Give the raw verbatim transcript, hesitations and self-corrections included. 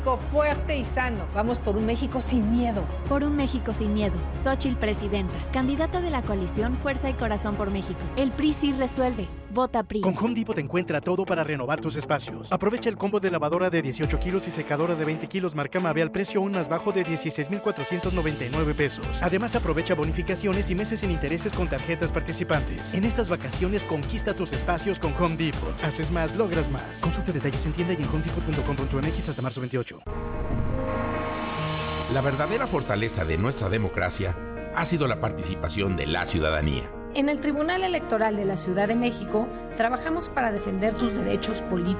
Fuerte y sano. Vamos por un México sin miedo. Por un México sin miedo. Xóchitl Presidenta. Candidata de la coalición Fuerza y Corazón por México. El P R I sí resuelve. Vota P R I. Con Home Depot te encuentra todo para renovar tus espacios. Aprovecha el combo de lavadora de dieciocho kilos y secadora de veinte kilos marca Mave al precio aún más bajo de dieciséis mil cuatrocientos noventa y nueve pesos. Además, aprovecha bonificaciones y meses sin intereses con tarjetas participantes. En estas vacaciones, conquista tus espacios con Home Depot. Haces más, logras más. Consulta detalles en tienda y en home depot punto com punto m x hasta marzo veintiocho. La verdadera fortaleza de nuestra democracia ha sido la participación de la ciudadanía. En el Tribunal Electoral de la Ciudad de México, trabajamos para defender sus derechos políticos